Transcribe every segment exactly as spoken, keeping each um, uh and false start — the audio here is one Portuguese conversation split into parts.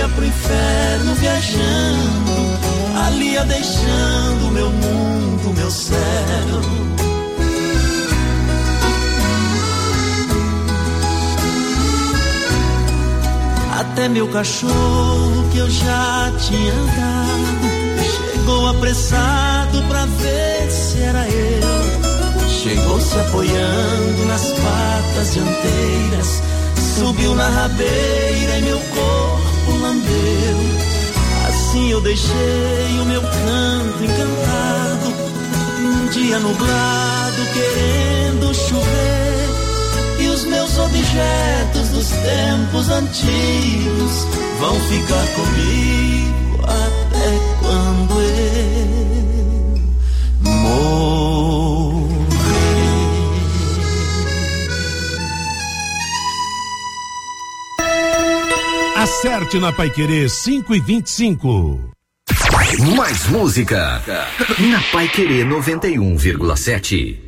pro inferno viajando, ali ia deixando meu mundo, meu céu. Até meu cachorro que eu já tinha dado chegou apressado pra ver se era eu. Chegou se apoiando nas patas dianteiras, subiu na rabeira e meu corpo lambeu. Assim eu deixei o meu canto encantado, num dia nublado querendo chover. E os meus objetos dos tempos antigos vão ficar comigo até quando eu morrer. Acerte na Paiquerê cinco e vinte e cinco. Mais música na Paiquerê noventa e um vírgula sete.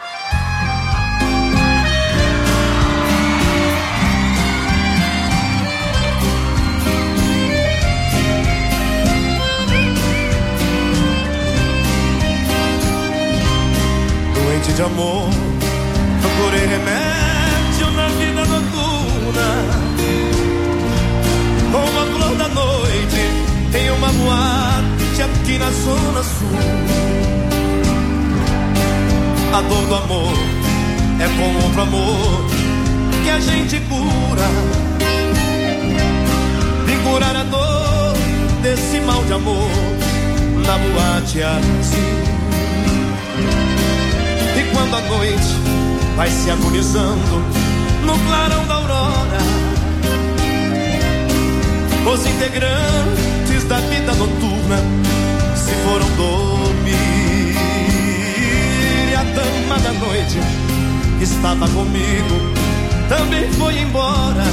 De amor, procurei remédio na vida noturna, como a flor da noite em uma boate aqui na zona sul. A dor do amor é com outro amor que a gente cura. Vim curar a dor desse mal de amor na boate azul. E quando a noite vai se agonizando no clarão da aurora, os integrantes da vida noturna se foram dormir. E a dama da noite que estava comigo também foi embora.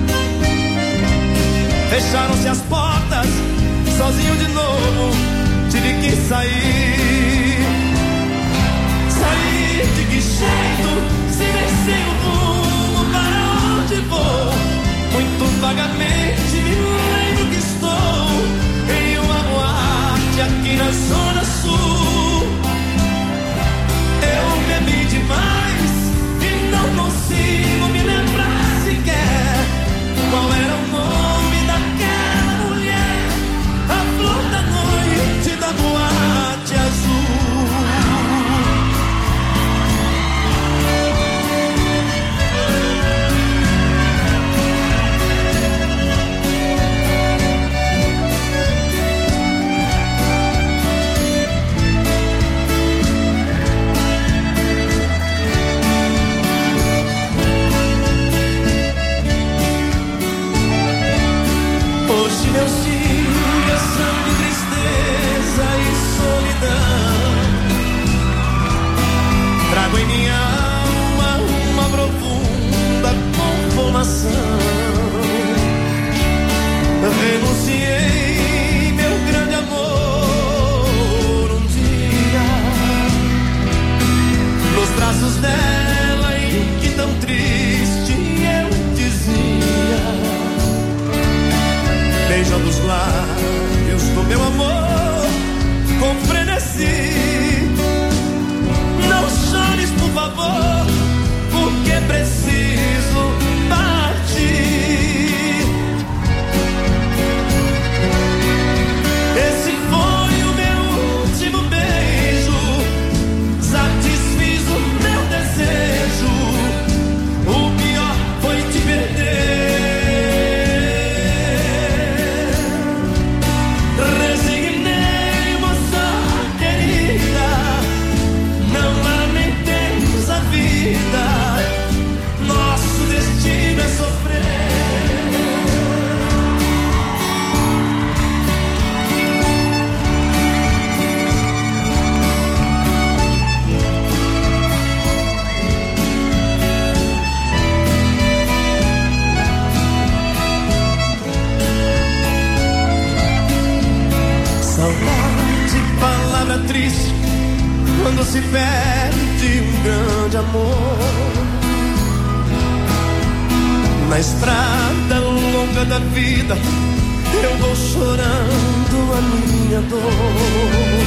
Fecharam-se as portas, sozinho de novo tive que sair. Sair de que jeito, se nem sei o rumo para onde vou. Muito vagamente me lembro que estou em uma boate aqui na zona sul. Eu bebi demais e não consigo me lembrar sequer qual era o nome daquela mulher, a flor da noite da boate azul. Hoje meus dias são de tristeza e solidão. Trago em minha alma uma profunda conformação. Renunciei meu grande amor um dia nos braços dela, e que tão triste eu dizia, beijando os lábios do meu amor com frenesi. Não chores, por favor, porque preciso partir. Esse foi o meu último beijo, satisfiz o meu desejo. O pior foi te perder. Nosso destino é sofrer. Saudade, palavra triste quando se perde um grande amor. Na estrada longa da vida eu vou chorando a minha dor,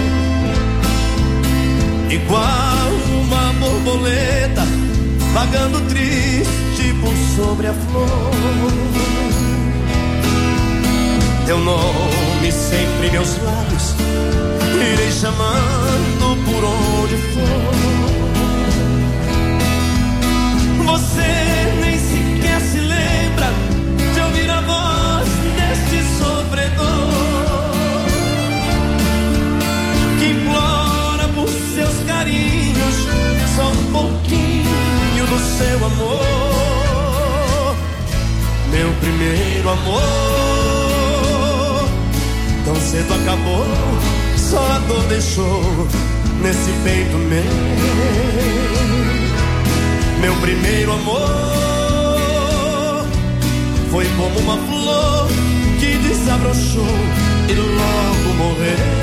igual uma borboleta vagando triste por sobre a flor. Teu nome sempre em meus lábios, irei chamando por onde for. Você nem sequer se lembra de ouvir a voz deste sofredor que implora por seus carinhos, só um pouquinho do seu amor. Meu primeiro amor tão cedo acabou, só a dor deixou nesse peito meu. Meu primeiro amor foi como uma flor que desabrochou e logo morreu.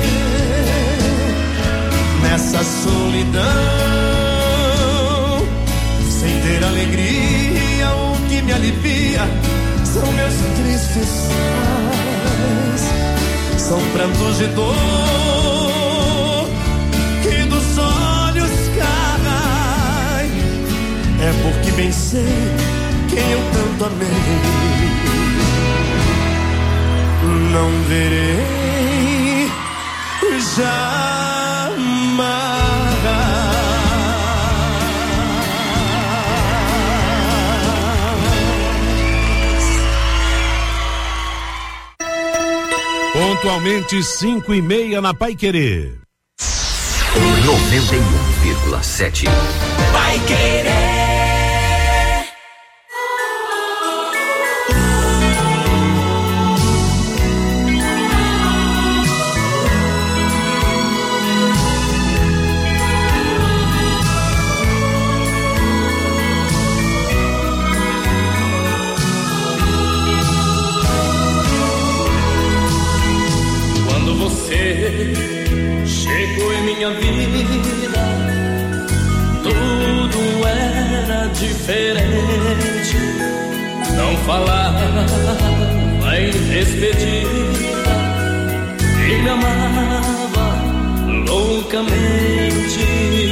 Nessa solidão, sem ter alegria, o que me alivia são meus tristes pais, são prantos de dor que dos olhos caem. É porque bem sei quem eu tanto amei. Não verei jamais. Pontualmente cinco e meia na Paiquerê. noventa e um vírgula sete. Paiquerê. Quando você chegou em minha vida, tudo era diferente. Não falava em despedida e me amava loucamente.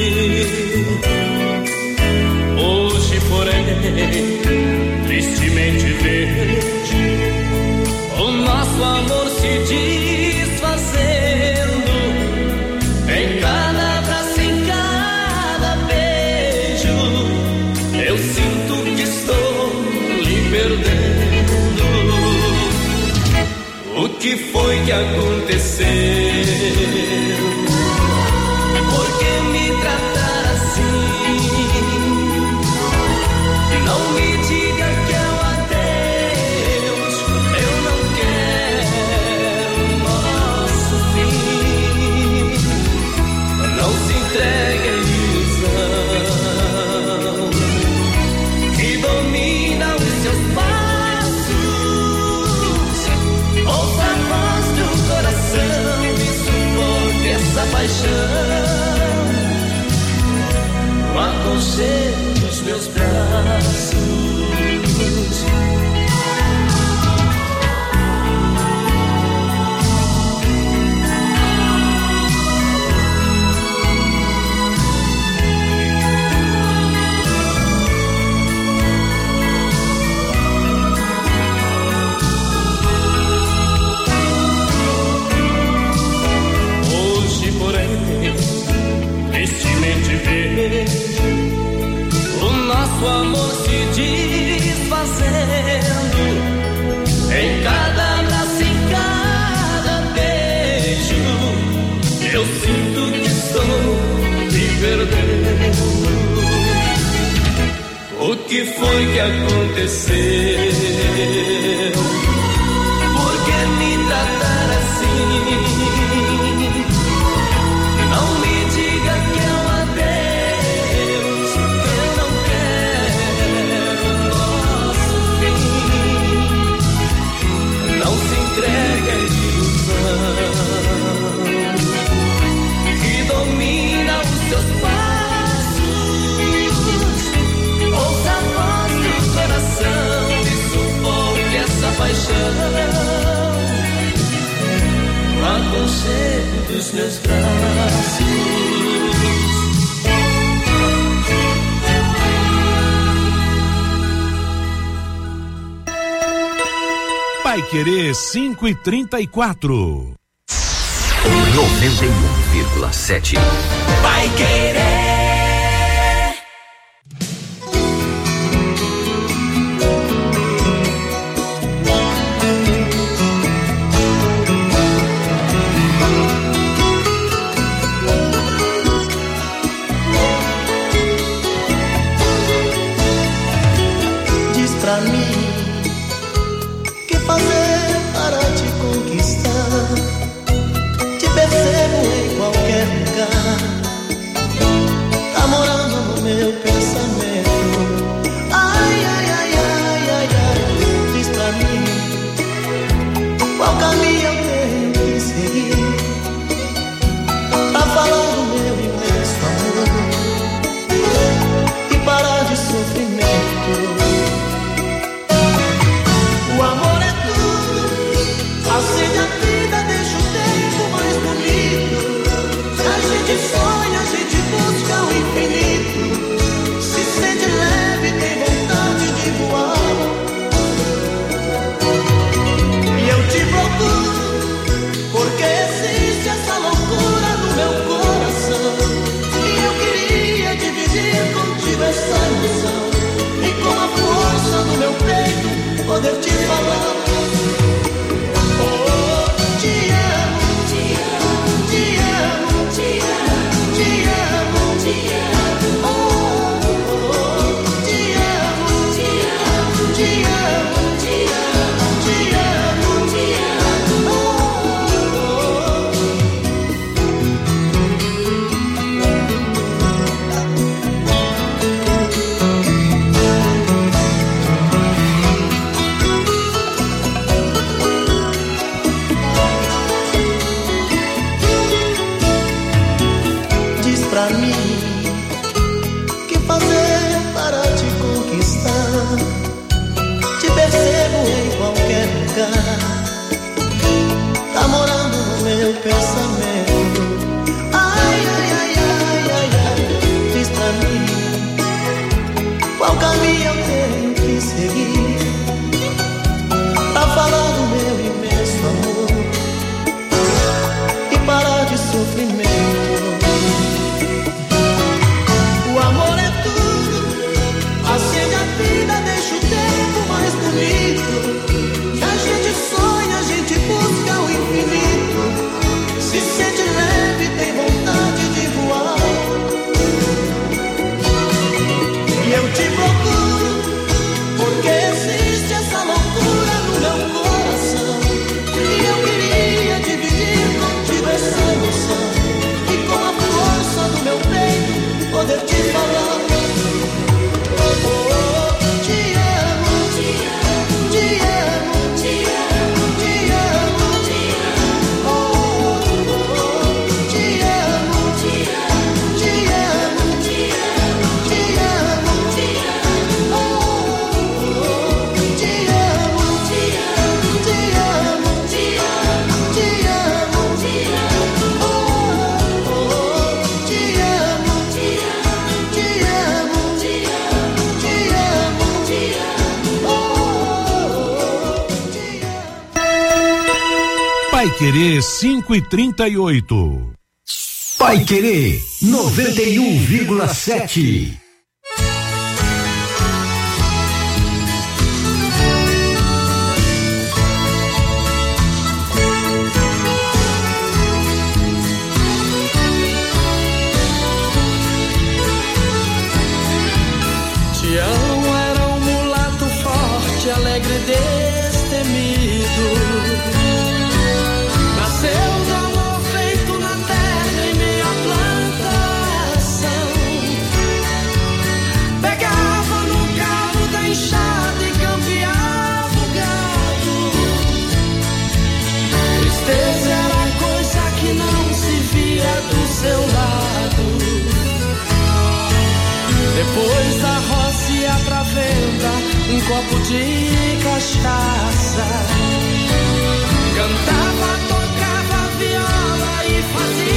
Hoje, porém, tristemente vejo o nosso amor se desfazendo em cada abraço, em cada beijo. Eu sinto que estou lhe perdendo. O que foi que aconteceu? Por que me tratar assim? Não me diga que é um adeus, eu não quero o nosso fim. Não se entregue à ilusão que domina os seus passos. Ouça a voz do coração e suporte essa paixão no aconchego dos meus braços. Hoje, porém, tristemente vejo o nosso amor se desfazendo em cada abraço, em cada beijo. Eu sinto que estou me perdendo. O que foi que aconteceu? Por que me tratar assim? Não me diga que é um adeus, eu não quero o nosso fim. Não se entregue à ilusão que domina os seus passos. Ouça a voz do coração e sufoque nos meus braços. Vai Querer cinco e trinta e quatro. noventa e um vírgula sete. Vai Querer. Diz pra mim que fazer para te conquistar. Te percebo em qualquer lugar, tá morando no meu pensamento. Ai, ai, ai, ai, ai, ai. Diz pra mim qual caminho eu tenho que seguir pra falar do meu imenso amor e parar de sofrimento. O amor é tudo, acende a vida, deixa o tempo mais bonito. A gente sonha, a gente busca o infinito. Se sente leve, tem vontade de voar. E eu te procuro, porque existe essa loucura no meu coração. E eu queria dividir contigo essa emoção. E com a força do meu peito poder te falar. Oh, te amo, te amo, te amo, te amo, te amo, te amo. Oh, oh, te amo, te amo, te amo, te amo, te amo, te amo. Oh, oh. Diz pra mim que fazer para te conquistar. Te percebo em qualquer lugar, tá morando no meu pensamento. Ai, ai, ai, ai, ai, ai. Diz pra mim qual caminho eu tenho que seguir pra falar do meu imenso amor e parar de sofrimento. O amor é tudo, acende a vida, deixa o tempo mais bonito. A gente sonha, a gente busca o infinito. Se sente leve, tem vontade de voar. E eu te procuro, porque existe essa loucura no meu coração. E eu queria dividir contigo essa emoção. E com a força do meu peito poder te falar. Oh, te amo, te amo, te amo, te amo, te amo, te amo. Oh, oh, te amo, te amo, te amo, te amo, te amo, te amo. Oh, oh, te amo, te amo, te amo, te amo, te amo, te amo. Oh, oh, te amo, te amo, te amo, te amo, te amo, te amo. Oh, te amo. Vai Querer cinco e trinta e oito. Pai Querer noventa e um vírgula sete. Tião era um mulato forte, alegre e destemido. Nasceu do amor feito na terra em meio à plantação. Pegava no cabo da enxada e campeava o gado. Tristeza era coisa que não se via do seu lado. Depois da roça ia pra venda um copo de cachaça. Cantava, tocava viola e fazia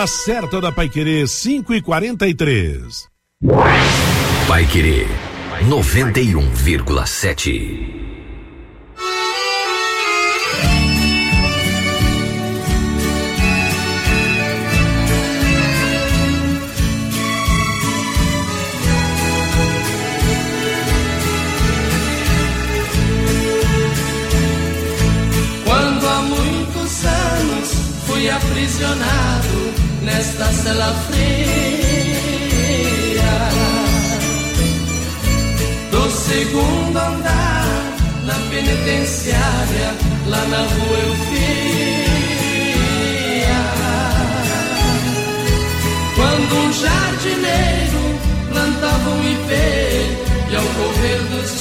Hora certa da Paiquerê, cinco e quarenta e três. Paiquerê noventa e um vírgula sete. Fui aprisionado nesta cela fria do segundo andar, na penitenciária, lá na rua Eufia. Quando um jardineiro plantava um ipê e ao correr dos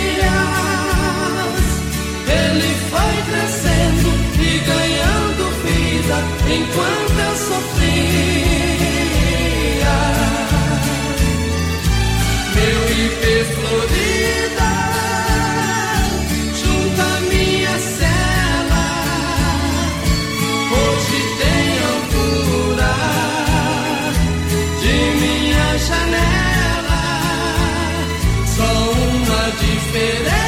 dias ele foi crescendo e ganhando vida enquanto eu sofria. Meu ipê florida junto à minha cela hoje tem altura de minha janela. Só uma diferença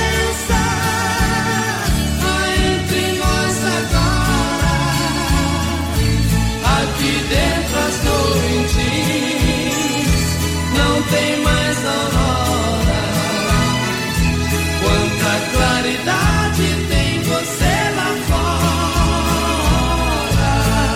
dentro as noites não tem mais aurora. Quanta claridade tem você lá fora.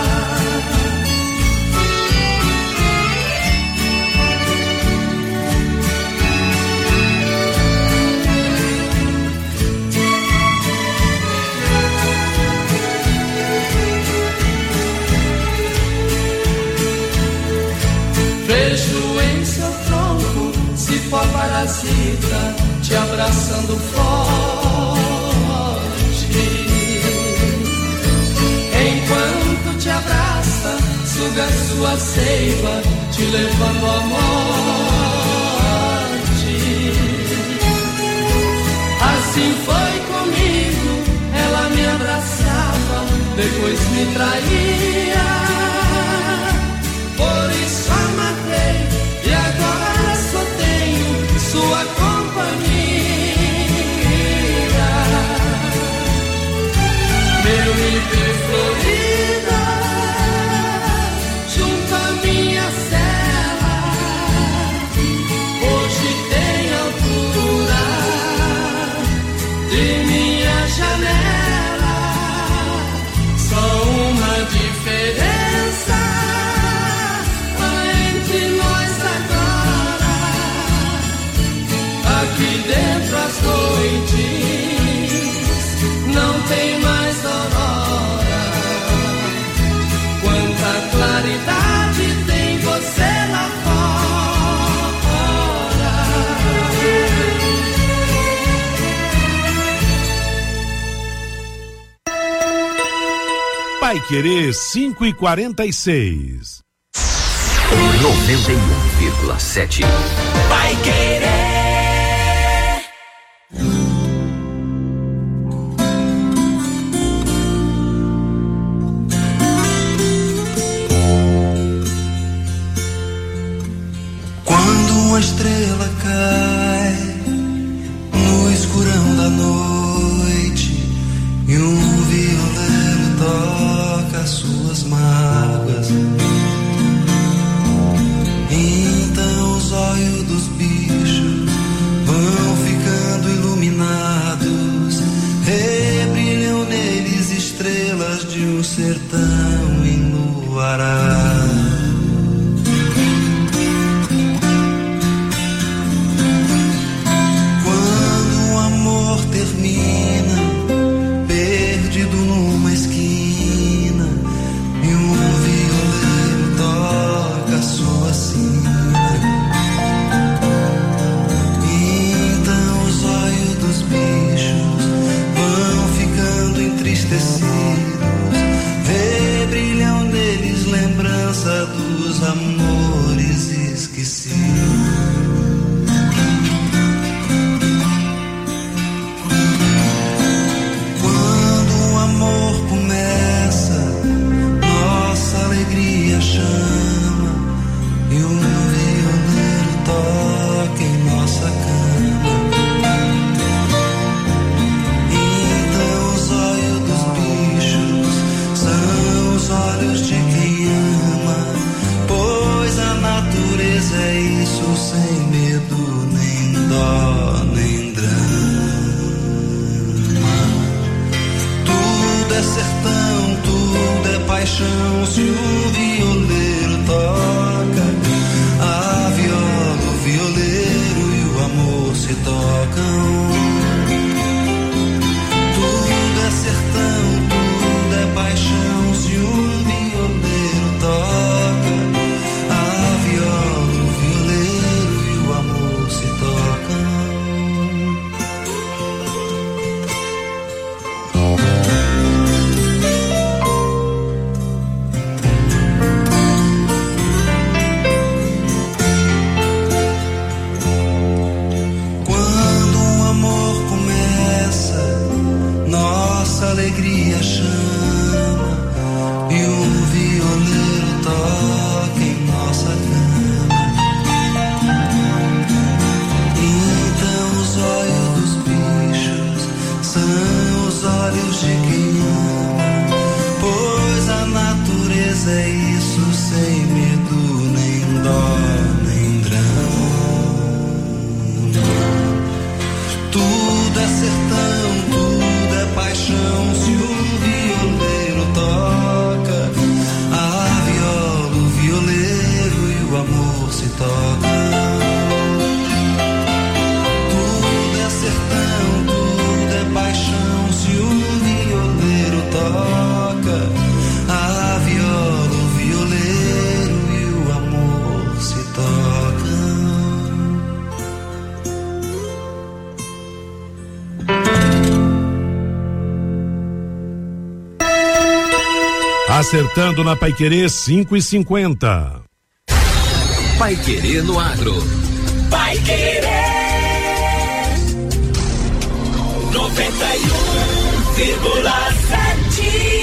Vejo em seu tronco cipó parasita te abraçando forte. Enquanto te abraça, suga sua seiva, te levando à morte. Assim foi comigo, ela me abraçava, depois me traía. Por isso a matei e agora só tenho sua companhia. Meu ipê florida junto à minha cela hoje tem altura de minha janela. Só uma diferença aqui dentro as noites não tem mais aurora. Quanta claridade tem você lá fora. Paiquerê cinco e quarenta e seis. noventa e um vírgula sete. Paiquerê. Uma estrela cai no escurão da noite e um violeiro toca suas mágoas. Então os olhos dos bichos vão ficando iluminados, rebrilham neles estrelas de um sertão enluarado. Termina perdido numa esquina e um violeiro toca sua sina. Então os olhos dos bichos vão ficando entristecidos, rebrilham neles lembrança dos amores esquecidos. Amor começa, nossa alegria chama. acertando na Paiquerê cinco e cinquenta. Paiquerê no Agro. Paiquerê noventa e um vírgula sete.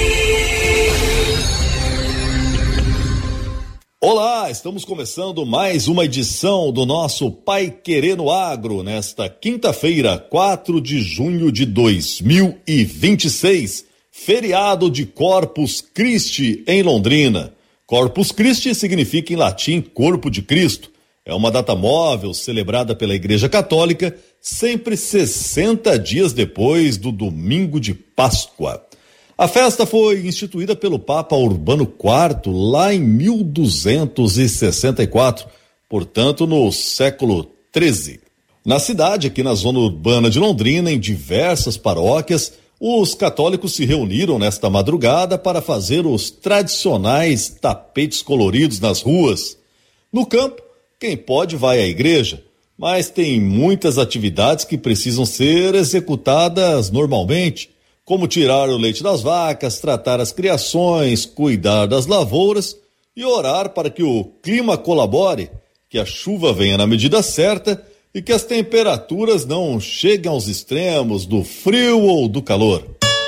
Olá, estamos começando mais uma edição do nosso Paiquerê no Agro, nesta quinta-feira, quatro de junho de dois mil e vinte e seis, feriado de Corpus Christi em Londrina. Corpus Christi significa em latim Corpo de Cristo. É uma data móvel celebrada pela Igreja Católica sempre sessenta dias depois do domingo de Páscoa. A festa foi instituída pelo Papa Urbano quarto lá em mil duzentos e sessenta e quatro, portanto no século treze. Na cidade, aqui na zona urbana de Londrina, em diversas paróquias, os católicos se reuniram nesta madrugada para fazer os tradicionais tapetes coloridos nas ruas. No campo, quem pode vai à igreja, mas tem muitas atividades que precisam ser executadas normalmente, como tirar o leite das vacas, tratar as criações, cuidar das lavouras e orar para que o clima colabore, que a chuva venha na medida certa e que as temperaturas não cheguem aos extremos do frio ou do calor.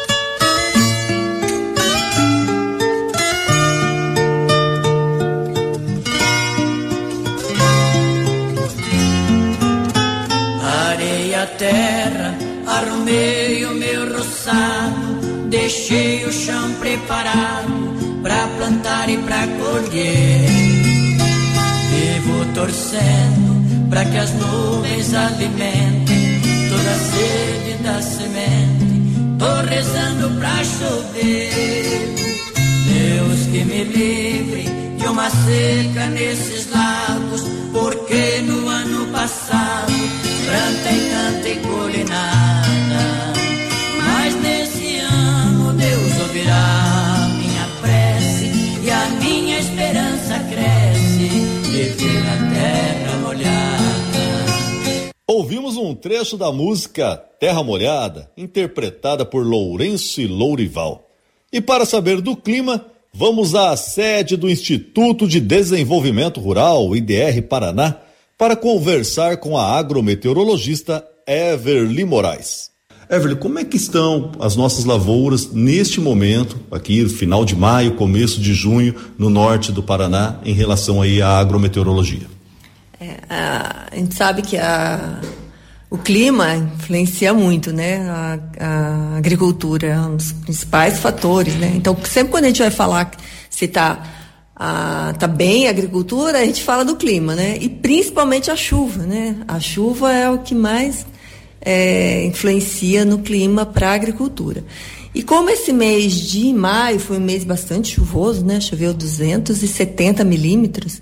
Areia, terra, arrumei o meu roçado, deixei o chão preparado pra plantar e pra colher. Vivo torcendo pra que as nuvens alimentem toda a sede da semente. Tô rezando pra chover. Deus que me livre de uma seca nesses lagos, porque no ano passado plantei tanta e colhi nada. Mas nesse ano Deus ouvirá minha prece e a minha esperança cresce de ver a terra molhada. Ouvimos um trecho da música Terra Molhada, interpretada por Lourenço e Lourival. E para saber do clima, vamos à sede do Instituto de Desenvolvimento Rural, I D R Paraná, para conversar com a agrometeorologista Everly Moraes. Everly, como é que estão as nossas lavouras neste momento, aqui final de maio, começo de junho, no norte do Paraná, em relação aí à agrometeorologia? É, a, a gente sabe que a, o clima influencia muito, né? A, a agricultura é um dos principais fatores, né? Então, sempre quando a gente vai falar se está Ah, tá bem a agricultura, a gente fala do clima, né? E principalmente a chuva, né? A chuva é o que mais é, influencia no clima para a agricultura. E como esse mês de maio foi um mês bastante chuvoso, né? Choveu duzentos e setenta milímetros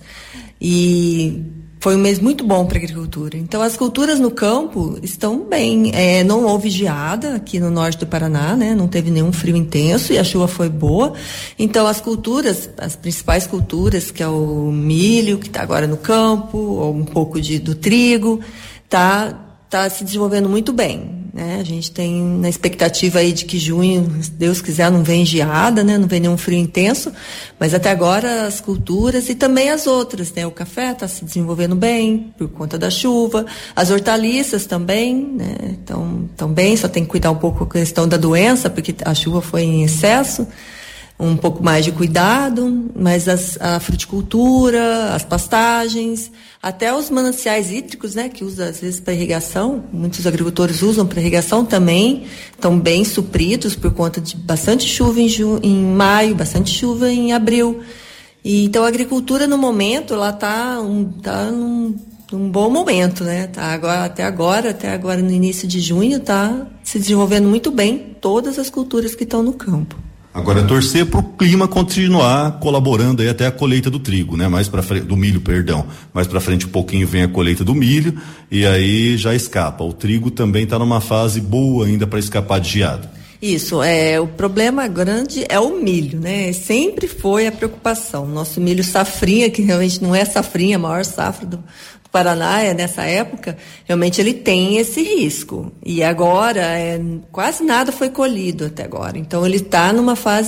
e foi um mês muito bom para a agricultura. Então, as culturas no campo estão bem. É, não houve geada aqui no norte do Paraná, né? Não teve nenhum frio intenso e a chuva foi boa. Então, as culturas, as principais culturas, que é o milho, que está agora no campo, ou um pouco de, do trigo, tá, tá se desenvolvendo muito bem, né? A gente tem na expectativa aí de que junho, se Deus quiser, não vem geada, né? Não vem nenhum frio intenso, mas até agora as culturas e também as outras, né? O café está se desenvolvendo bem por conta da chuva, as hortaliças também, né? Então, também só tem que cuidar um pouco com a questão da doença, porque a chuva foi em excesso, um pouco mais de cuidado, mas as, a fruticultura, as pastagens, até os mananciais hídricos, né, que usa às vezes para irrigação, muitos agricultores usam para irrigação também, estão bem supridos por conta de bastante chuva em, ju, em maio, bastante chuva em abril. E, então a agricultura no momento, ela está um, tá num, num bom momento, né? Tá agora, até agora, até agora no início de junho, está se desenvolvendo muito bem todas as culturas que estão no campo. Agora é torcer para o clima continuar colaborando aí até a colheita do trigo, né? Mais para frente, do milho, perdão. Mais para frente um pouquinho vem a colheita do milho e aí já escapa. O trigo também está numa fase boa ainda para escapar de geada. Isso, é, o problema grande é o milho, né? Sempre foi a preocupação. Nosso milho safrinha, que realmente não é safrinha, a maior safra do Paraná é nessa época, realmente ele tem esse risco. E agora, é, quase nada foi colhido até agora. Então ele está numa fase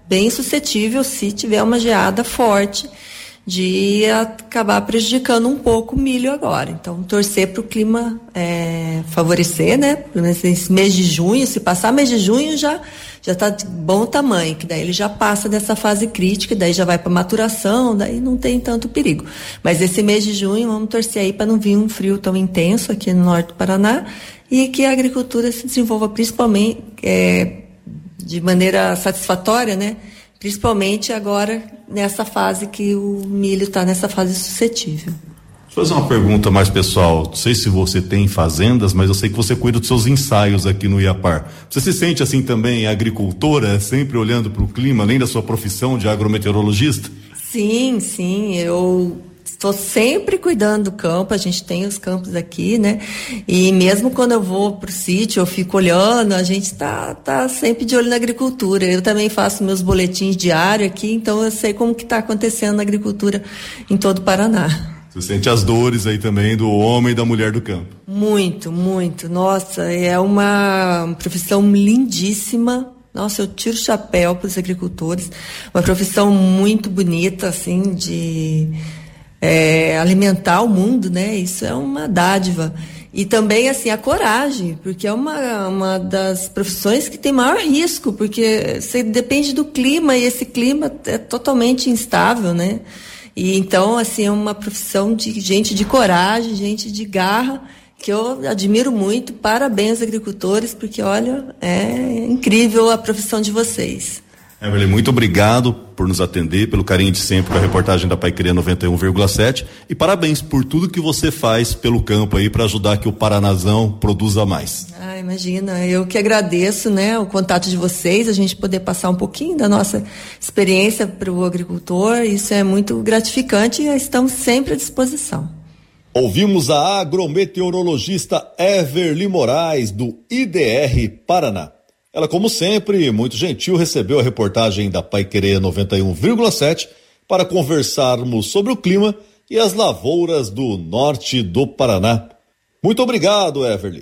bem suscetível, se tiver uma geada forte, de acabar prejudicando um pouco o milho agora. Então, torcer para o clima é, favorecer, né? Nesse mês de junho, se passar mês de junho, já já está de bom tamanho, que daí ele já passa dessa fase crítica, daí já vai para maturação, daí não tem tanto perigo. Mas esse mês de junho, vamos torcer aí para não vir um frio tão intenso aqui no norte do Paraná e que a agricultura se desenvolva principalmente é, de maneira satisfatória, né? Principalmente agora nessa fase que o milho está nessa fase suscetível. Vou fazer uma pergunta mais pessoal. Não sei se você tem fazendas, mas eu sei que você cuida dos seus ensaios aqui no Iapar. Você se sente assim também agricultora, sempre olhando para o clima, além da sua profissão de agrometeorologista? Sim, sim. Eu estou sempre cuidando do campo, a gente tem os campos aqui, né? E mesmo quando eu vou pro sítio, eu fico olhando, a gente tá, tá sempre de olho na agricultura. Eu também faço meus boletins diários aqui, então eu sei como que tá acontecendo na agricultura em todo o Paraná. Você sente as dores aí também do homem e da mulher do campo? Muito, muito. Nossa, é uma profissão lindíssima. Nossa, eu tiro o chapéu para os agricultores. Uma profissão muito bonita, assim, de é, alimentar o mundo, né? Isso é uma dádiva. E também, assim, a coragem, porque é uma, uma das profissões que tem maior risco, porque você depende do clima e esse clima é totalmente instável, né? E então, assim, é uma profissão de gente de coragem, gente de garra, que eu admiro muito. Parabéns, agricultores, porque, olha, é incrível a profissão de vocês. Evelyn, muito obrigado por nos atender, pelo carinho de sempre com a reportagem da Paiquerê noventa e um vírgula sete e parabéns por tudo que você faz pelo campo aí para ajudar que o Paranazão produza mais. Ah, imagina, eu que agradeço, né, o contato de vocês, a gente poder passar um pouquinho da nossa experiência para o agricultor, isso é muito gratificante e estamos sempre à disposição. Ouvimos a agrometeorologista Evelyn Moraes, do I D R Paraná. Ela, como sempre, muito gentil, recebeu a reportagem da Paiquerê noventa e um vírgula sete para conversarmos sobre o clima e as lavouras do norte do Paraná. Muito obrigado, Evelyn.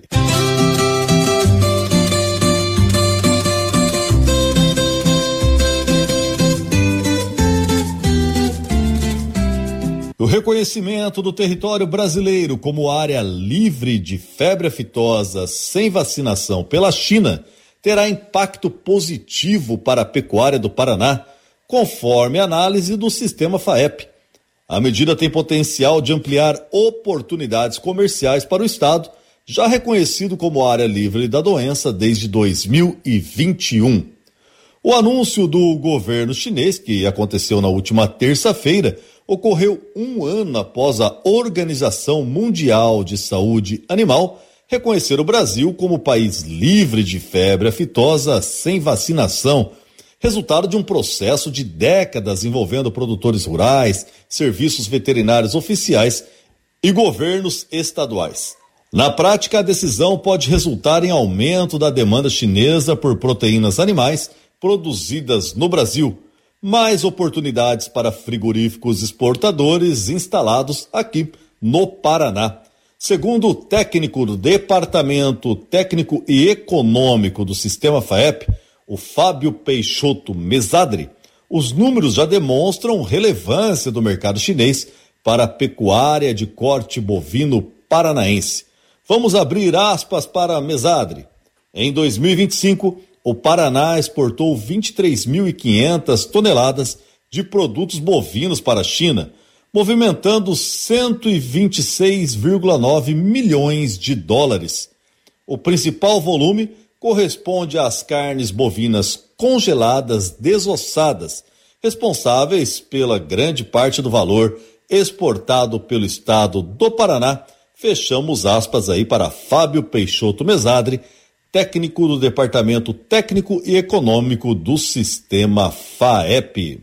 O reconhecimento do território brasileiro como área livre de febre aftosa sem vacinação pela China terá impacto positivo para a pecuária do Paraná, conforme a análise do sistema FAEP. A medida tem potencial de ampliar oportunidades comerciais para o estado, já reconhecido como área livre da doença desde dois mil e vinte e um. O anúncio do governo chinês, que aconteceu na última terça-feira, ocorreu um ano após a Organização Mundial de Saúde Animal reconhecer o Brasil como país livre de febre aftosa sem vacinação, resultado de um processo de décadas envolvendo produtores rurais, serviços veterinários oficiais e governos estaduais. Na prática, a decisão pode resultar em aumento da demanda chinesa por proteínas animais produzidas no Brasil, mais oportunidades para frigoríficos exportadores instalados aqui no Paraná. Segundo o técnico do Departamento Técnico e Econômico do Sistema FAEP, o Fábio Peixoto Mesadri, os números já demonstram relevância do mercado chinês para a pecuária de corte bovino paranaense. Vamos abrir aspas para Mesadri. Em dois mil e vinte e cinco, o Paraná exportou vinte e três mil e quinhentas toneladas de produtos bovinos para a China, movimentando cento e vinte e seis vírgula nove milhões de dólares. O principal volume corresponde às carnes bovinas congeladas desossadas, responsáveis pela grande parte do valor exportado pelo estado do Paraná. Fechamos aspas aí para Fábio Peixoto Mesadri, técnico do Departamento Técnico e Econômico do Sistema FAEP.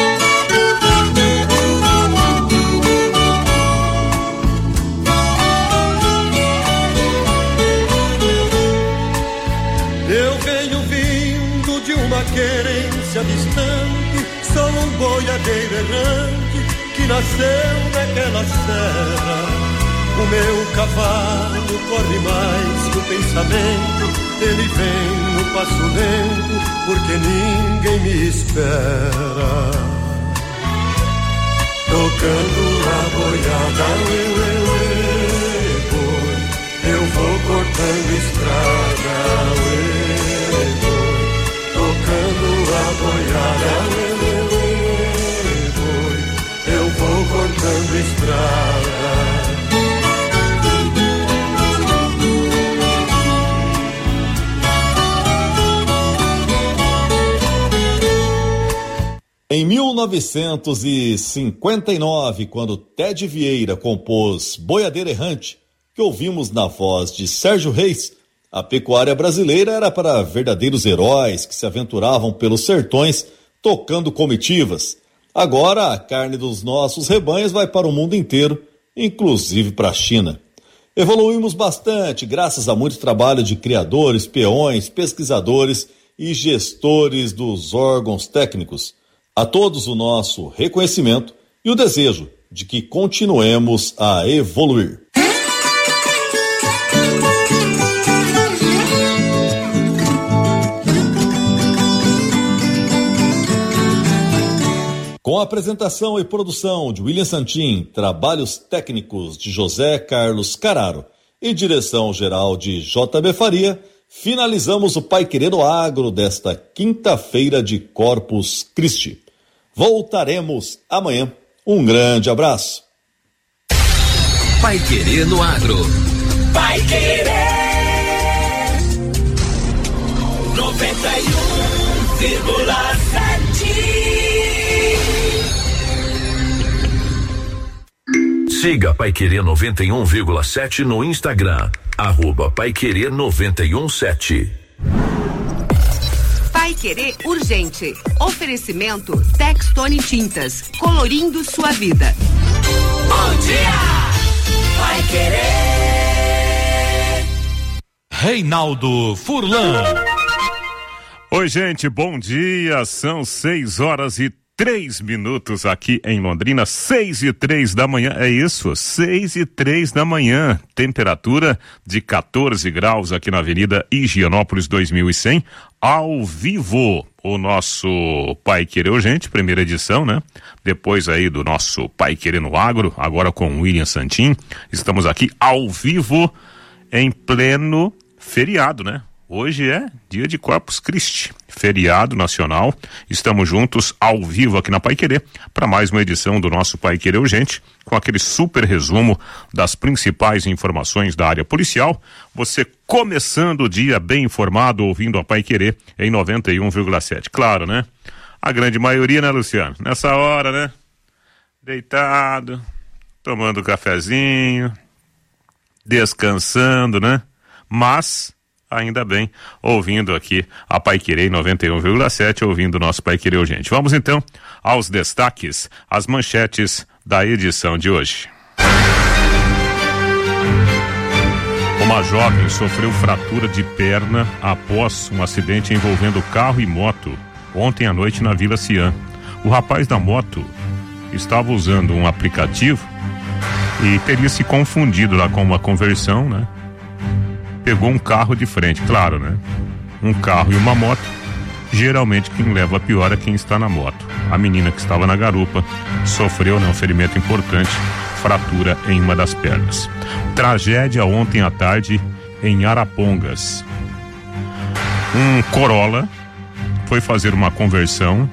Eu venho vindo de uma querência distante, sou um boiadeiro errante que nasceu naquela serra. O meu cavalo corre mais que o pensamento, ele vem no passo lento, porque ninguém me espera. Tocando a boiada, uê, uê, uê, boi, eu vou cortando estrada, uê, boi, tocando a boiada, uê, uê, uê, boi, eu vou cortando estrada. Em mil novecentos e cinquenta e nove, quando Ted Vieira compôs Boiadeiro Errante, que ouvimos na voz de Sérgio Reis, a pecuária brasileira era para verdadeiros heróis que se aventuravam pelos sertões tocando comitivas. Agora a carne dos nossos rebanhos vai para o mundo inteiro, inclusive para a China. Evoluímos bastante graças a muito trabalho de criadores, peões, pesquisadores e gestores dos órgãos técnicos. A todos o nosso reconhecimento e o desejo de que continuemos a evoluir. Com a apresentação e produção de William Santin, trabalhos técnicos de José Carlos Cararo e direção geral de J B Faria, finalizamos o Paiquerê no Agro desta quinta-feira de Corpus Christi. Voltaremos amanhã. Um grande abraço. Paiquerê no Agro. Paiquerê noventa e um vírgula sete. Siga Paiquerê noventa e um vírgula sete no Instagram, arroba Paiquerê noventa e um sete. Paiquerê Urgente. Oferecimento Textone Tintas, colorindo sua vida. Bom dia, Paiquerê. Reinaldo Furlan. Oi, gente, bom dia. São seis horas e três minutos aqui em Londrina, seis e três da manhã, é isso, seis e três da manhã, temperatura de quatorze graus aqui na Avenida Higienópolis dois mil e cem, ao vivo, o nosso Paiquerê Urgente, primeira edição, né? Depois aí do nosso Paiquerê no Agro, agora com William Santin, estamos aqui ao vivo, em pleno feriado, né? Hoje é dia de Corpus Christi, feriado nacional. Estamos juntos ao vivo aqui na Paiquerê para mais uma edição do nosso Paiquerê Urgente, com aquele super resumo das principais informações da área policial. Você começando o dia bem informado, ouvindo a Paiquerê em noventa e um vírgula sete. Claro, né? A grande maioria, né, Luciano? Nessa hora, né? Deitado, tomando cafezinho, descansando, né? Mas ainda bem, ouvindo aqui a Paiquerê noventa e um vírgula sete, ouvindo o nosso Paiquerê Urgente. Vamos então aos destaques, as manchetes da edição de hoje. Uma jovem sofreu fratura de perna após um acidente envolvendo carro e moto ontem à noite na Vila Cian. O rapaz da moto estava usando um aplicativo e teria se confundido lá com uma conversão, né? Pegou um carro de frente, claro, né? Um carro e uma moto. Geralmente quem leva a pior é quem está na moto. A menina que estava na garupa sofreu, né, um ferimento importante, fratura em uma das pernas. Tragédia ontem à tarde em Arapongas. Um Corolla foi fazer uma conversão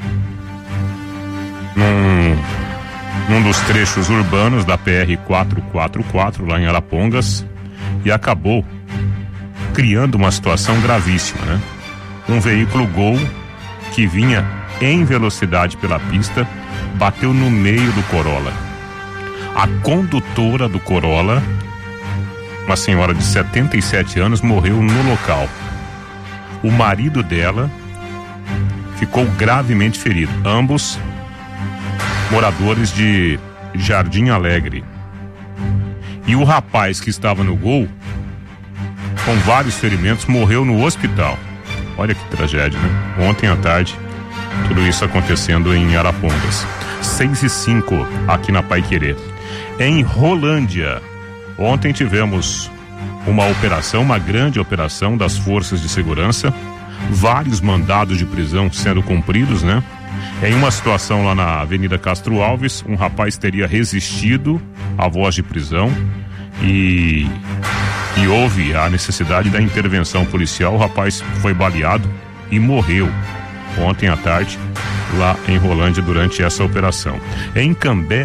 num, num dos trechos urbanos da P R quatrocentos e quarenta e quatro, lá em Arapongas, e acabou criando uma situação gravíssima, né? Um veículo Gol que vinha em velocidade pela pista bateu no meio do Corolla. A condutora do Corolla, uma senhora de setenta e sete anos, morreu no local. O marido dela ficou gravemente ferido. Ambos moradores de Jardim Alegre. E o rapaz que estava no Gol, com vários ferimentos, morreu no hospital. Olha que tragédia, né? Ontem à tarde, tudo isso acontecendo em Arapongas. seis e cinco aqui na Paiquerê. Em Rolândia, ontem tivemos uma operação, uma grande operação das forças de segurança, vários mandados de prisão sendo cumpridos, né? Em uma situação lá na Avenida Castro Alves, um rapaz teria resistido à voz de prisão e, e houve a necessidade da intervenção policial. O rapaz foi baleado e morreu ontem à tarde lá em Rolândia durante essa operação. Em Cambé,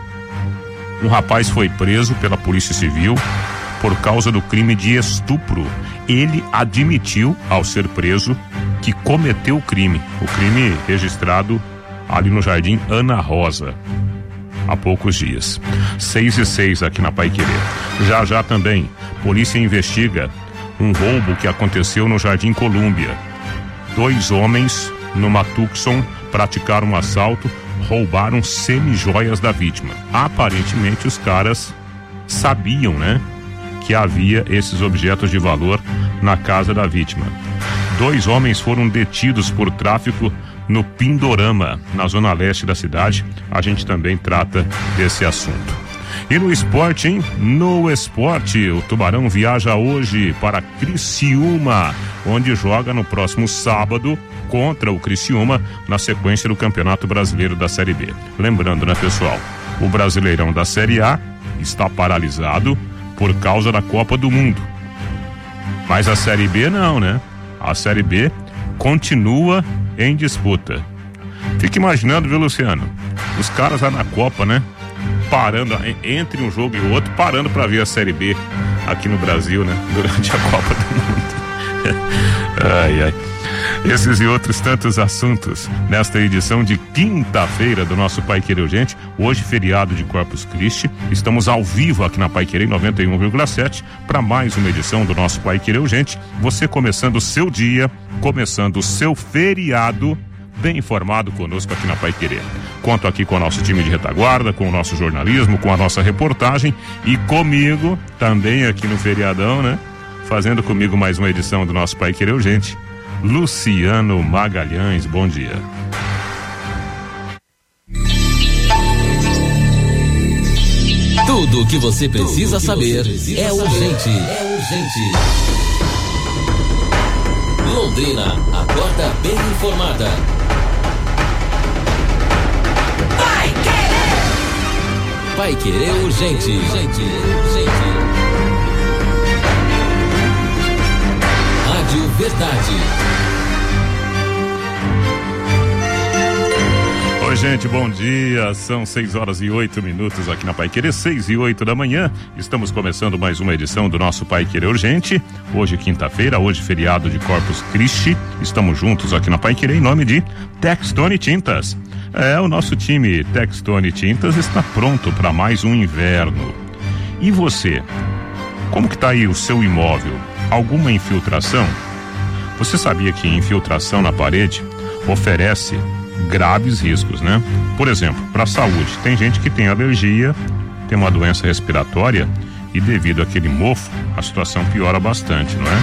um rapaz foi preso pela Polícia Civil por causa do crime de estupro. Ele admitiu, ao ser preso, que cometeu o crime. O crime registrado ali no Jardim Ana Rosa, há poucos dias. Seis e seis aqui na Paiquerê. Já já também, polícia investiga um roubo que aconteceu no Jardim Colúmbia. Dois homens, numa Tucson, praticaram um assalto, roubaram semijoias da vítima. Aparentemente os caras sabiam, né, que havia esses objetos de valor na casa da vítima. Dois homens foram detidos por tráfico no Pindorama, na zona leste da cidade. A gente também trata desse assunto. E no esporte, hein? No esporte, o Tubarão viaja hoje para Criciúma, onde joga no próximo sábado contra o Criciúma na sequência do Campeonato Brasileiro da Série B. Lembrando, né, pessoal, o Brasileirão da Série A está paralisado por causa da Copa do Mundo. Mas a Série B não, né? A Série B continua em disputa. Fica imaginando, viu, Luciano? Os caras lá na Copa, né? Parando, entre um jogo e outro, parando para ver a Série B aqui no Brasil, né? Durante a Copa do Mundo. Ai, ai. Esses e outros tantos assuntos nesta edição de quinta-feira do nosso Paiquerê Urgente. Hoje, feriado de Corpus Christi. Estamos ao vivo aqui na Paiquerê noventa e um vírgula sete para mais uma edição do nosso Paiquerê Urgente. Você começando o seu dia, começando o seu feriado, bem informado conosco aqui na Paiquerê. Conto aqui com o nosso time de retaguarda, com o nosso jornalismo, com a nossa reportagem e comigo, também aqui no feriadão, né? Fazendo comigo mais uma edição do nosso Paiquerê Urgente, Luciano Magalhães. Bom dia. Tudo o que você precisa que saber você precisa é urgente. É urgente. Londrina acorda bem informada. Vai querer. Vai querer urgente. Urgente. Urgente. Rádio Verdade. Oi, gente, bom dia. São seis horas e oito minutos aqui na Paiquerê, seis e oito da manhã. Estamos começando mais uma edição do nosso Paiquerê Urgente. Hoje, quinta-feira, hoje, feriado de Corpus Christi. Estamos juntos aqui na Paiquerê em nome de Textone Tintas. É, o nosso time Textone Tintas está pronto para mais um inverno. E você? Como que tá aí o seu imóvel? Alguma infiltração? Você sabia que infiltração na parede oferece graves riscos, né? Por exemplo, para a saúde, tem gente que tem alergia, tem uma doença respiratória e devido àquele mofo, a situação piora bastante, não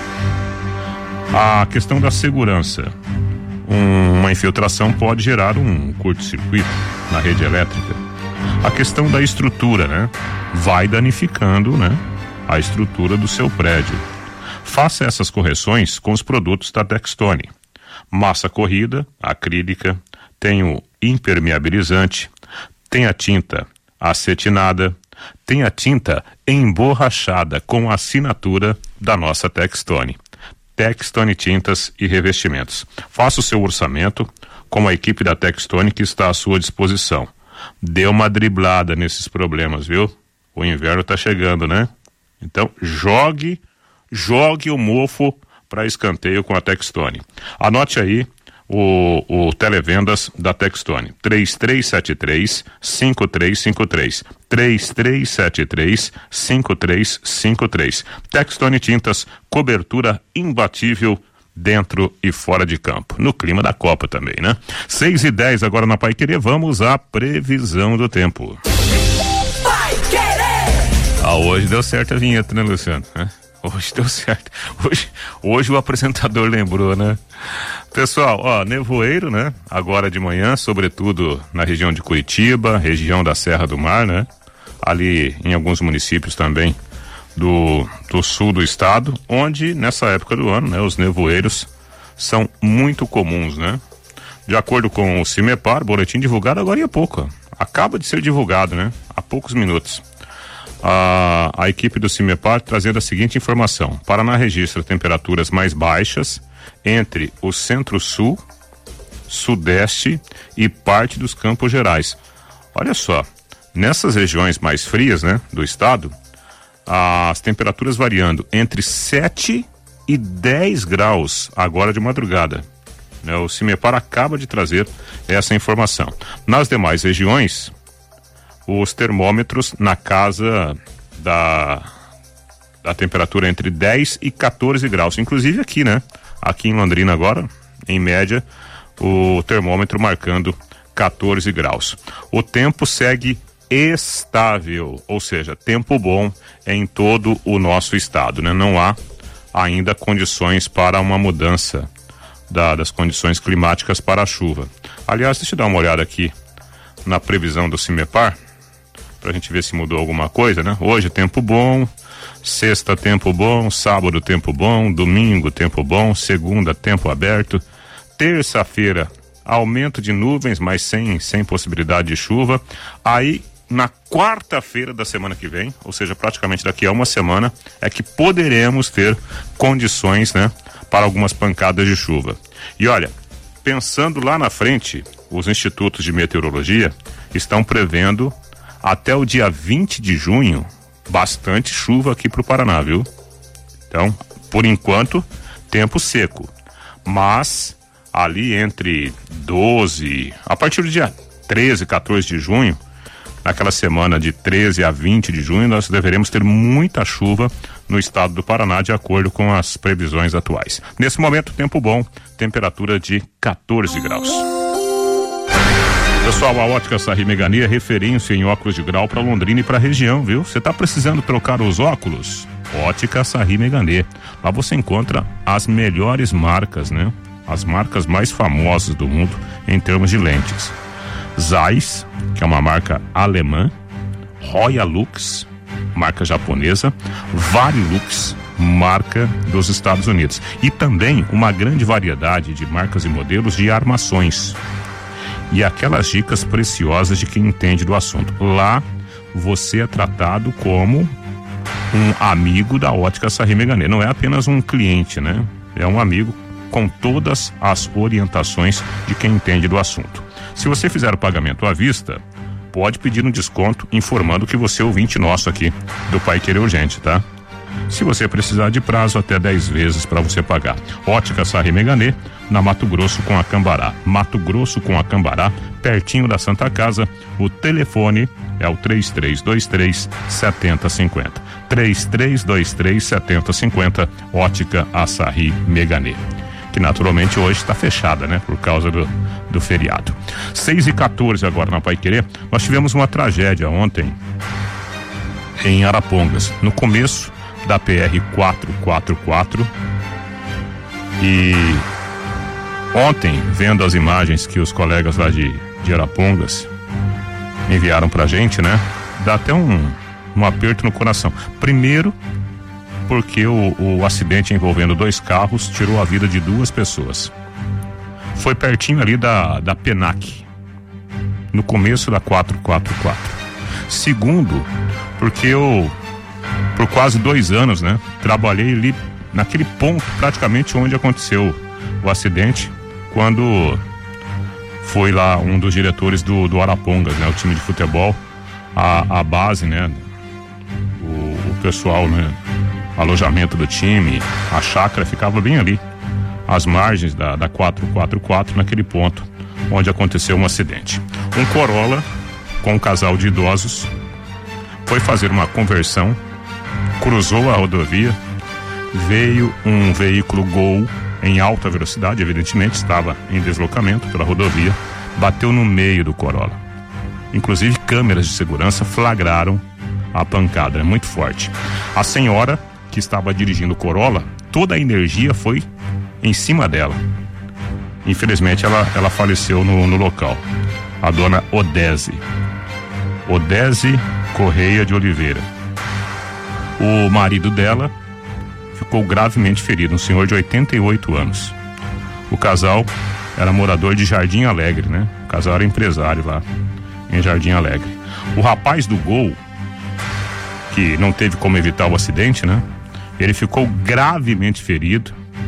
é? A questão da segurança. Um, uma infiltração pode gerar um curto-circuito na rede elétrica. A questão da estrutura, né? Vai danificando, né? A estrutura do seu prédio. Faça essas correções com os produtos da Textone. Massa corrida, acrílica, tem o impermeabilizante, tem a tinta acetinada, tem a tinta emborrachada com a assinatura da nossa Textone. Textone Tintas e Revestimentos. Faça o seu orçamento com a equipe da Textone que está à sua disposição. Dê uma driblada nesses problemas, viu? O inverno está chegando, né? Então, jogue, jogue o mofo para escanteio com a Textone. Anote aí o, o televendas da Textone. três três sete três, cinco três cinco três. três três sete três, cinco três cinco três. Textone Tintas, cobertura imbatível dentro e fora de campo. No clima da Copa também, né? seis e dez agora na Paiquerê, vamos à previsão do tempo. Ah, hoje deu certo a vinheta, né, Luciano? Hoje deu certo. Hoje, hoje o apresentador lembrou, né? Pessoal, ó, nevoeiro, né? Agora de manhã, sobretudo na região de Curitiba, região da Serra do Mar, né? Ali em alguns municípios também do, do sul do estado, onde nessa época do ano, né, os nevoeiros são muito comuns, né? De acordo com o CIMEPAR, boletim divulgado agora há pouco, ó, acaba de ser divulgado, né? Há poucos minutos. A, a equipe do CIMEPAR trazendo a seguinte informação: Paraná registra temperaturas mais baixas entre o centro-sul, sudeste e parte dos Campos Gerais. Olha só, nessas regiões mais frias, né, do estado, as temperaturas variando entre sete e dez graus agora de madrugada. Né, o CIMEPAR acaba de trazer essa informação. Nas demais regiões, os termômetros na casa da, da temperatura entre dez e quatorze graus. Inclusive aqui, né? Aqui em Londrina agora, em média, o termômetro marcando quatorze graus. O tempo segue estável, ou seja, tempo bom em todo o nosso estado, né? Não há ainda condições para uma mudança da, das condições climáticas para a chuva. Aliás, deixa eu dar uma olhada aqui na previsão do CIMEPAR, pra gente ver se mudou alguma coisa, né? Hoje tempo bom, sexta tempo bom, sábado tempo bom, domingo tempo bom, segunda tempo aberto, terça-feira aumento de nuvens, mas sem, sem possibilidade de chuva. Aí na quarta-feira da semana que vem, ou seja, praticamente daqui a uma semana, é que poderemos ter condições, né, para algumas pancadas de chuva. E olha, pensando lá na frente, os institutos de meteorologia estão prevendo até o dia vinte de junho bastante chuva aqui para o Paraná, viu? Então, por enquanto, tempo seco, mas ali entre doze, a partir do dia treze, quatorze de junho, naquela semana de treze a vinte de junho, nós deveremos ter muita chuva no estado do Paraná, de acordo com as previsões atuais. Nesse momento, tempo bom, temperatura de quatorze graus. Pessoal, a Ótica Sarri Megane é referência em óculos de grau para Londrina e para a região, viu? Você está precisando trocar os óculos? Ótica Sarri Megane. Lá você encontra as melhores marcas, né? As marcas mais famosas do mundo em termos de lentes. Zeiss, que é uma marca alemã, Royal Lux, marca japonesa, Varilux, marca dos Estados Unidos, e também uma grande variedade de marcas e modelos de armações e aquelas dicas preciosas de quem entende do assunto. Lá você é tratado como um amigo da Ótica Sarri Megane, não é apenas um cliente, né? É um amigo com todas as orientações de quem entende do assunto. Se você fizer o pagamento à vista, pode pedir um desconto informando que você é ouvinte nosso aqui do Pai Querer Urgente, tá? Se você precisar de prazo, até dez vezes para você pagar. Ótica Sarri Megane, na Mato Grosso com a Cambará. Mato Grosso com a Cambará, pertinho da Santa Casa. O telefone é o três três dois três, sete zero cinco zero. três três dois três, sete zero cinco zero, Ótica Sarri Megane, que naturalmente hoje está fechada, né? Por causa do, do feriado. seis e quatorze agora na Pai Querer. Nós tivemos uma tragédia ontem em Arapongas, no começo da P R quatrocentos e quarenta e quatro. E ontem, vendo as imagens que os colegas lá de, de Arapongas enviaram pra gente, né? Dá até um, um aperto no coração. Primeiro, porque o, o acidente envolvendo dois carros tirou a vida de duas pessoas. Foi pertinho ali da, da Penac, no começo da quatrocentos e quarenta e quatro. Segundo, porque eu, por quase dois anos, né, trabalhei ali naquele ponto praticamente onde aconteceu o acidente, quando foi lá um dos diretores do, do Arapongas, né, o time de futebol, a, a base, né, o, o pessoal, né, alojamento do time, a chácara ficava bem ali, às margens da, da quatrocentos e quarenta e quatro, naquele ponto onde aconteceu um acidente. Um Corolla com um casal de idosos foi fazer uma conversão, cruzou a rodovia, veio um veículo Gol em alta velocidade, evidentemente estava em deslocamento pela rodovia, bateu no meio do Corolla. Inclusive câmeras de segurança flagraram a pancada, é muito forte. A senhora que estava dirigindo o Corolla, toda a energia foi em cima dela. Infelizmente ela, ela faleceu no, no local. A dona Odese Odese Correia de Oliveira. O marido dela ficou gravemente ferido, um senhor de oitenta e oito anos. O casal era morador de Jardim Alegre, né? O casal era empresário lá em Jardim Alegre. O rapaz do Gol, que não teve como evitar o acidente, né? Ele ficou gravemente ferido,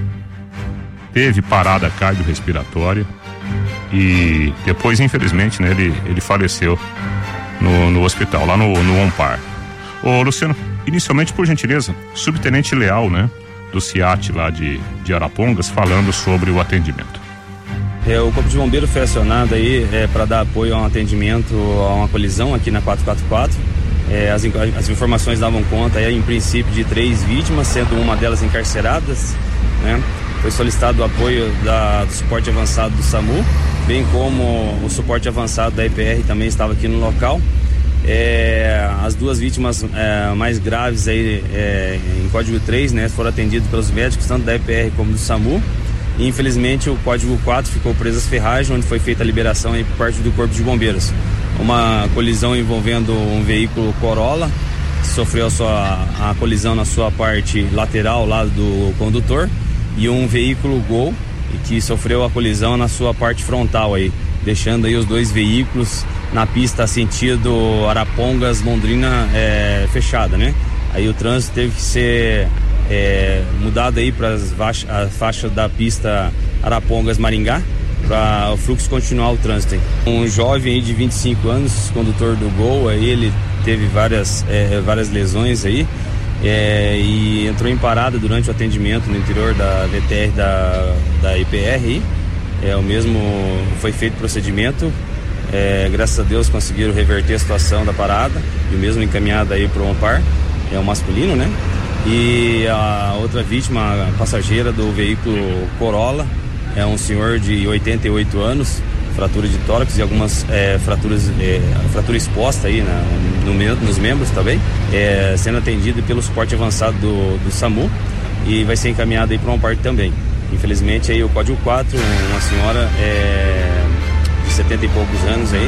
teve parada cardiorrespiratória e depois, infelizmente, né, ele, ele faleceu no, no hospital, lá no, no Ompar. Ô, Luciano, inicialmente, por gentileza, subtenente Leal, né, do CIAT lá de, de Arapongas, falando sobre o atendimento. É, o Corpo de Bombeiro foi acionado aí é, para dar apoio a um atendimento a uma colisão aqui na quatro quatro quatro. É, as, as informações davam conta aí, em princípio, de três vítimas, sendo uma delas encarceradas, né? Foi solicitado o apoio da, do suporte avançado do SAMU, bem como o suporte avançado da E P R também estava aqui no local. É, as duas vítimas é, mais graves aí, é, em código três, né, foram atendidas pelos médicos, tanto da E P R como do SAMU. E, infelizmente, o código quatro ficou preso às ferragens, onde foi feita a liberação aí por parte do Corpo de Bombeiros. Uma colisão envolvendo um veículo Corolla, que sofreu a, sua, a colisão na sua parte lateral, ao lado do condutor, e um veículo Gol, que sofreu a colisão na sua parte frontal aí, deixando aí os dois veículos na pista sentido Arapongas, Londrina, é, fechada, né? Aí o trânsito teve que ser é, mudado aí para a faixa da pista Arapongas, Maringá, para o fluxo continuar o trânsito. Um jovem aí de vinte e cinco anos, condutor do Gol, aí ele teve várias, é, várias lesões aí, é, e entrou em parada durante o atendimento no interior da V T R da, da I P R aí. É, o mesmo foi feito procedimento, é, graças a Deus conseguiram reverter a situação da parada, e o mesmo encaminhado aí para o Ompar, é o masculino, né? E a outra vítima, a passageira do veículo Corolla, é um senhor de oitenta e oito anos, fratura de tórax e algumas é, fraturas, é, fratura exposta aí na, no, nos membros também, é, sendo atendido pelo suporte avançado do, do SAMU, e vai ser encaminhado aí para um parte também. Infelizmente aí o código quatro, uma senhora é, de setenta e poucos anos aí,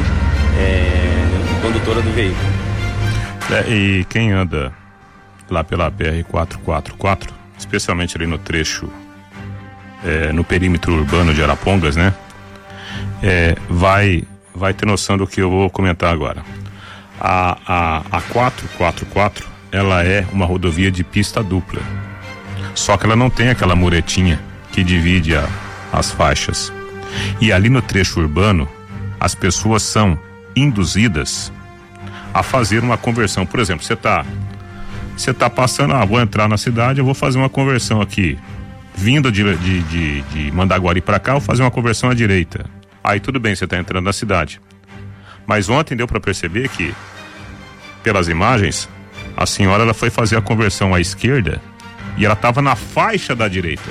é, condutora do veículo. É, e quem anda lá pela B R quatrocentos e quarenta e quatro, especialmente ali no trecho, é, no perímetro urbano de Arapongas, né? É, vai, vai ter noção do que eu vou comentar agora. A, a, a quatrocentos e quarenta e quatro, ela é uma rodovia de pista dupla, só que ela não tem aquela muretinha que divide a, as faixas. E ali no trecho urbano, as pessoas são induzidas a fazer uma conversão. Por exemplo, você está você tá passando, ah, vou entrar na cidade, eu vou fazer uma conversão aqui, vindo de, de, de, de Mandaguari para cá, eu vou fazer uma conversão à direita. Aí tudo bem, você está entrando na cidade. Mas ontem deu para perceber que, pelas imagens, a senhora ela foi fazer a conversão à esquerda e ela estava na faixa da direita.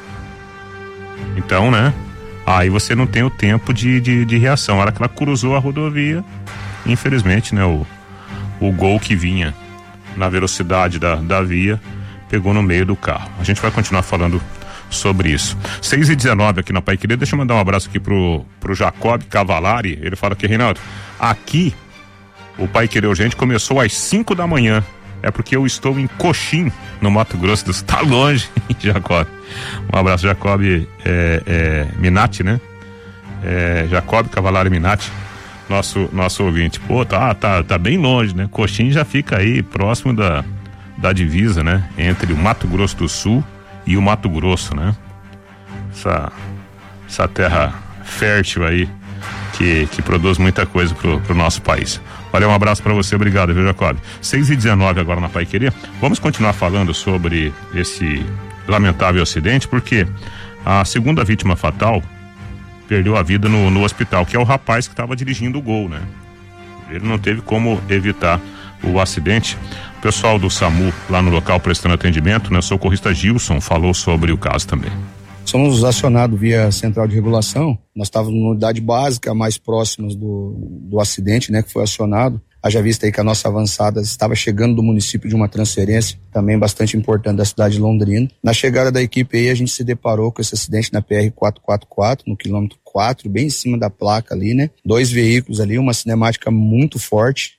Então, né? Aí você não tem o tempo de, de, de reação. A hora que ela cruzou a rodovia, infelizmente, né? O, o Gol que vinha na velocidade da, da via pegou no meio do carro. A gente vai continuar falando sobre isso. seis e dezenove aqui na Paiquerê. Deixa eu mandar um abraço aqui pro, pro Jacob Cavalari. Ele fala aqui, Reinaldo, aqui o Paiquerê Urgente começou às cinco da manhã. É porque eu estou em Coxim, no Mato Grosso do Sul. Tá longe, Jacob. Um abraço, Jacob é, é, Minati, né? É, Jacob Cavalari Minati, nosso, nosso ouvinte. Pô, tá, tá, tá bem longe, né? Coxim já fica aí próximo da, da divisa, né? Entre o Mato Grosso do Sul e o Mato Grosso, né? Essa, essa terra fértil aí que, que produz muita coisa pro, pro nosso país. Valeu, um abraço para você, obrigado, viu, Jacob? seis e dezenove agora na Paiquerê. Vamos continuar falando sobre esse lamentável acidente, porque a segunda vítima fatal perdeu a vida no, no hospital, que é o rapaz que estava dirigindo o Gol, né? Ele não teve como evitar o acidente. O pessoal do SAMU lá no local prestando atendimento, né? O socorrista Gilson falou sobre o caso também. Somos acionados via central de regulação. Nós estávamos na unidade básica mais próximas do, do acidente, né, que foi acionado. Haja vista aí que a nossa avançada estava chegando do município de uma transferência, também bastante importante, da cidade de Londrina. Na chegada da equipe aí, a gente se deparou com esse acidente na P R quatrocentos e quarenta e quatro, no quilômetro quatro, bem em cima da placa ali, né? Dois veículos ali, uma cinemática muito forte.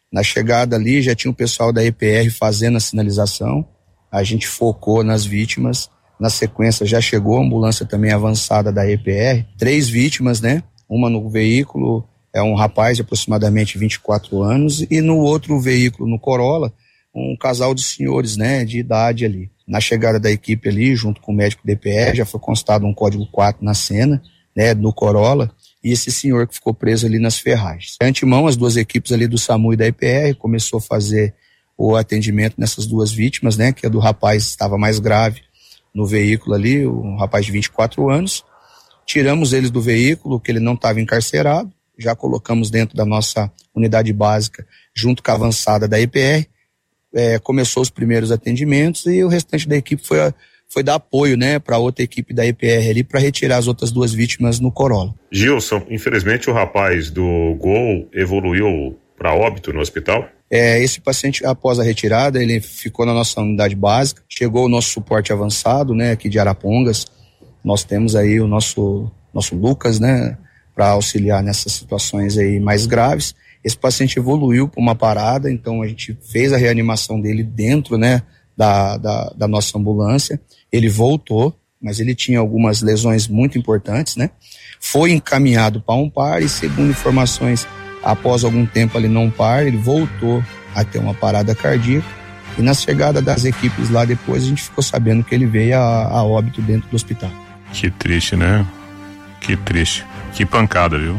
Na chegada ali já tinha o pessoal da E P R fazendo a sinalização, a gente focou nas vítimas, na sequência já chegou a ambulância também avançada da E P R, três vítimas, né? Uma no veículo, é um rapaz de aproximadamente vinte e quatro anos, e no outro veículo, no Corolla, um casal de senhores, né, de idade ali. Na chegada da equipe ali, junto com o médico da E P R, já foi constado um código quatro na cena, né, no Corolla, e esse senhor que ficou preso ali nas ferragens. De antemão, as duas equipes ali do SAMU e da E P R começou a fazer o atendimento nessas duas vítimas, né, que a do rapaz estava mais grave no veículo ali, um rapaz de vinte e quatro anos. Tiramos eles do veículo, que ele não estava encarcerado, já colocamos dentro da nossa unidade básica, junto com a avançada da E P R, é, começou os primeiros atendimentos e o restante da equipe foi, a, foi dar apoio, né, para outra equipe da E P R ali, para retirar as outras duas vítimas no Corolla. Gilson, infelizmente o rapaz do Gol evoluiu para óbito no hospital? É, esse paciente, após a retirada, ele ficou na nossa unidade básica, chegou o nosso suporte avançado, né, aqui de Arapongas. Nós temos aí o nosso, nosso Lucas, né, para auxiliar nessas situações aí mais graves. Esse paciente evoluiu para uma parada, então a gente fez a reanimação dele dentro, né, da, da, da nossa ambulância. Ele voltou, mas ele tinha algumas lesões muito importantes, né? Foi encaminhado para um par e, segundo informações, após algum tempo ali não par, ele voltou a ter uma parada cardíaca. E na chegada das equipes lá depois, a gente ficou sabendo que ele veio a, a óbito dentro do hospital. Que triste, né? Que triste. Que pancada, viu?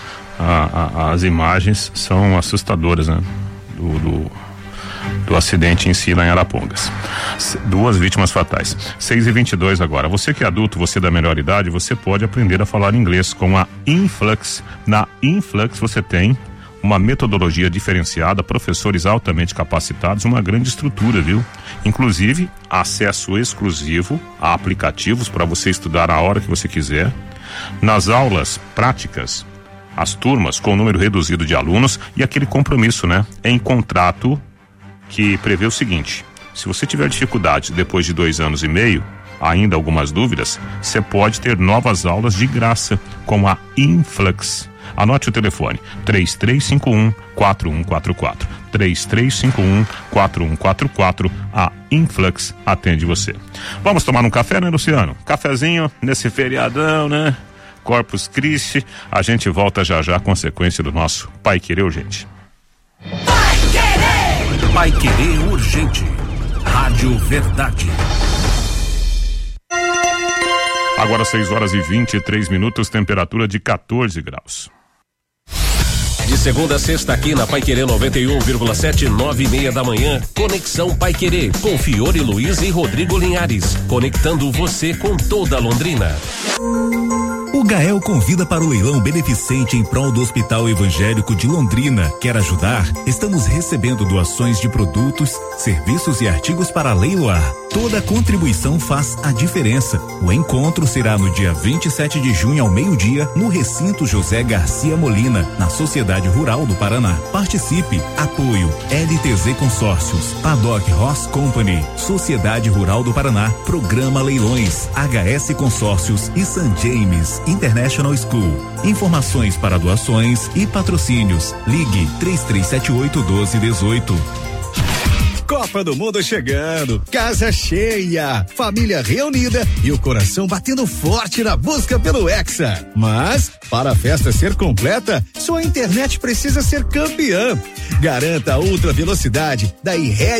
A, a, as imagens são assustadoras, né? Do, do, do acidente em si lá em Arapongas. Duas vítimas fatais. seis e vinte e dois agora. Você que é adulto, você da melhor idade, você pode aprender a falar inglês com a Influx. Na Influx você tem uma metodologia diferenciada, professores altamente capacitados, uma grande estrutura, viu? Inclusive, acesso exclusivo a aplicativos para você estudar a hora que você quiser. Nas aulas práticas, as turmas com número reduzido de alunos e aquele compromisso, né? Em contrato que prevê o seguinte: se você tiver dificuldades depois de dois anos e meio, ainda algumas dúvidas, você pode ter novas aulas de graça com a Influx. Anote o telefone: três três cinco um, quatro um quatro quatro. três três cinco um, quatro um quatro quatro. A Influx atende você. Vamos tomar um café, né, Luciano? Cafezinho nesse feriadão, né? Corpus Christi. A gente volta já já com a sequência do nosso Pai Querer Urgente. Pai Querer! Pai Querer Urgente. Rádio Verdade. Agora seis horas e vinte e três minutos, temperatura de quatorze graus. De segunda a sexta aqui na Pai Querer noventa e um vírgula sete, nove e meia da manhã, Conexão Pai Querer, com Fiore Luiz e Rodrigo Linhares, conectando você com toda Londrina. O Gael convida para o leilão beneficente em prol do Hospital Evangélico de Londrina. Quer ajudar? Estamos recebendo doações de produtos, serviços e artigos para leiloar. Toda contribuição faz a diferença. O encontro será no dia vinte e sete de junho ao meio-dia, no recinto José Garcia Molina, na Sociedade Rural do Paraná. Participe. Apoio L T Z Consórcios, Paddock Horse Company, Sociedade Rural do Paraná, Programa Leilões, H S Consórcios e Saint James International School. Informações para doações e patrocínios. Ligue três três sete oito, um dois um oito. Copa do Mundo chegando, casa cheia, família reunida e o coração batendo forte na busca pelo Hexa. Mas, para a festa ser completa, sua internet precisa ser campeã. Garanta a ultra velocidade da iRed